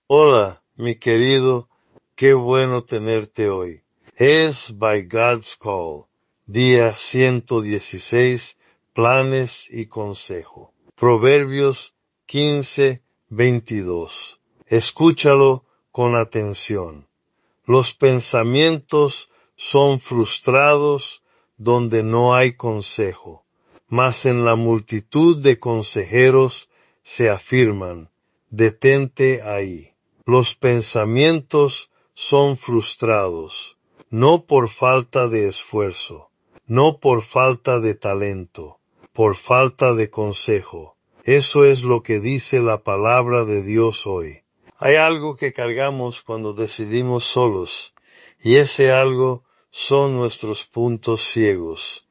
Hola, mi querido, qué bueno tenerte hoy. Es By God's Call, día 116, planes y consejo. Proverbios 15:22. Escúchalo con atención. Los pensamientos son frustrados donde no hay consejo, mas en la multitud de consejeros se afirman. Detente ahí. Los pensamientos son frustrados, no por falta de esfuerzo, no por falta de talento, por falta de consejo. Eso es lo que dice la palabra de Dios hoy. Hay algo que cargamos cuando decidimos solos, y ese algo son nuestros puntos ciegos.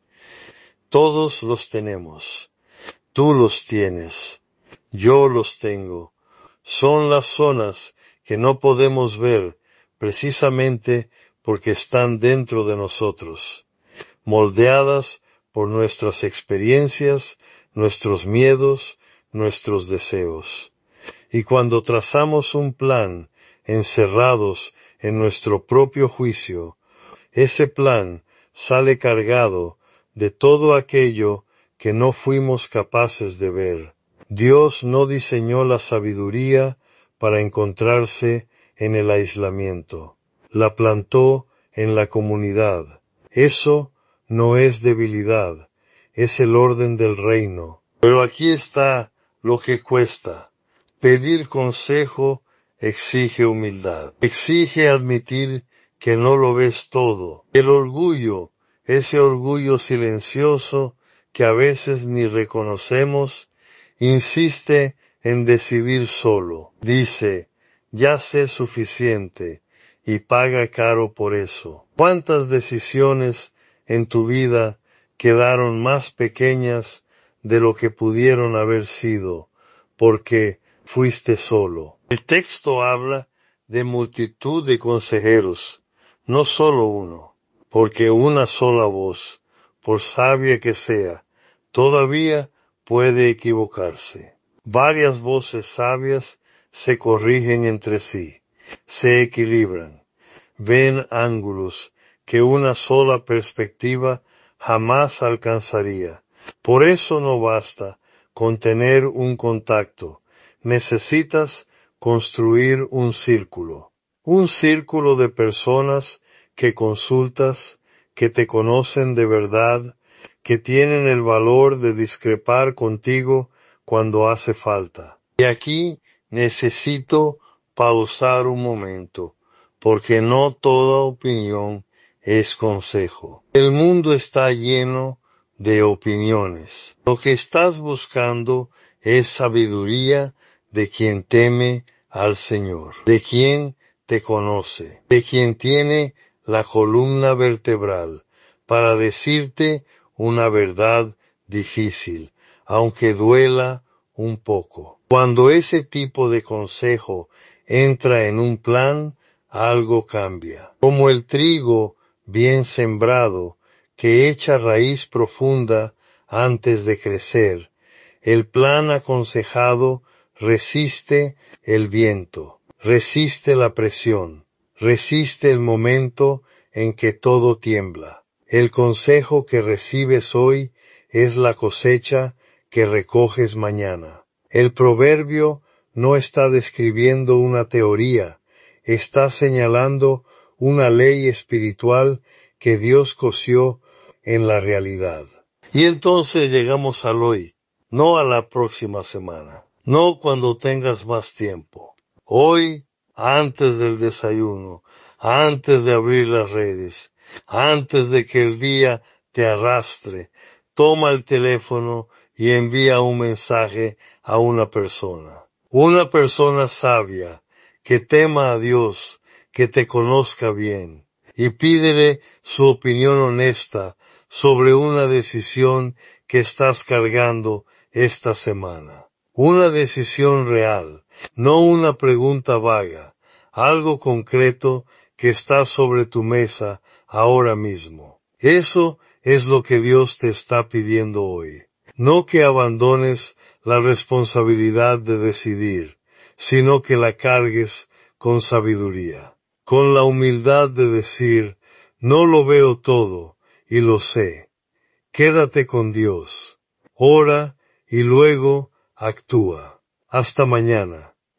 Todos los tenemos. Tú los tienes. Yo los tengo. Son las zonas que no podemos ver precisamente porque están dentro de nosotros, moldeadas por nuestras experiencias, nuestros miedos, nuestros deseos. Y cuando trazamos un plan encerrados en nuestro propio juicio, ese plan sale cargado de todo aquello que no fuimos capaces de ver. Dios no diseñó la sabiduría para encontrarse en el aislamiento. La plantó en la comunidad. Eso no es debilidad, es el orden del reino. Pero aquí está lo que cuesta. Pedir consejo exige humildad. Exige admitir que no lo ves todo. El orgullo, ese orgullo silencioso que a veces ni reconocemos, insiste en decidir solo. Dice, ya sé suficiente, y paga caro por eso. ¿Cuántas decisiones en tu vida quedaron más pequeñas de lo que pudieron haber sido, porque fuiste solo? El texto habla de multitud de consejeros, no solo uno, porque una sola voz, por sabia que sea, todavía puede equivocarse. Varias voces sabias se corrigen entre sí, se equilibran, ven ángulos que una sola perspectiva jamás alcanzaría. Por eso no basta con tener un contacto, necesitas construir un círculo de personas que consultas, que te conocen de verdad, que tienen el valor de discrepar contigo cuando hace falta. Y aquí necesito pausar un momento, porque no toda opinión es consejo. El mundo está lleno de opiniones. Lo que estás buscando es sabiduría de quien teme al Señor, de quien te conoce, de quien tiene la columna vertebral para decirte una verdad difícil, aunque duela un poco. Cuando ese tipo de consejo entra en un plan, algo cambia. Como el trigo bien sembrado, que echa raíz profunda antes de crecer, el plan aconsejado resiste el viento, resiste la presión, resiste el momento en que todo tiembla. El consejo que recibes hoy es la cosecha que recoges mañana. El proverbio no está describiendo una teoría, está señalando una ley espiritual que Dios cosió en la realidad. Y entonces llegamos al hoy, no a la próxima semana, no cuando tengas más tiempo. Hoy, antes del desayuno, antes de abrir las redes, antes de que el día te arrastre, toma el teléfono y envía un mensaje a una persona sabia, que tema a Dios, que te conozca bien, y pídele su opinión honesta sobre una decisión que estás cargando esta semana. Una decisión real, no una pregunta vaga, algo concreto que está sobre tu mesa ahora mismo. Eso es lo que Dios te está pidiendo hoy. No que abandones la responsabilidad de decidir, sino que la cargues con sabiduría, con la humildad de decir, no lo veo todo y lo sé. Quédate con Dios, ora y luego actúa. Hasta mañana.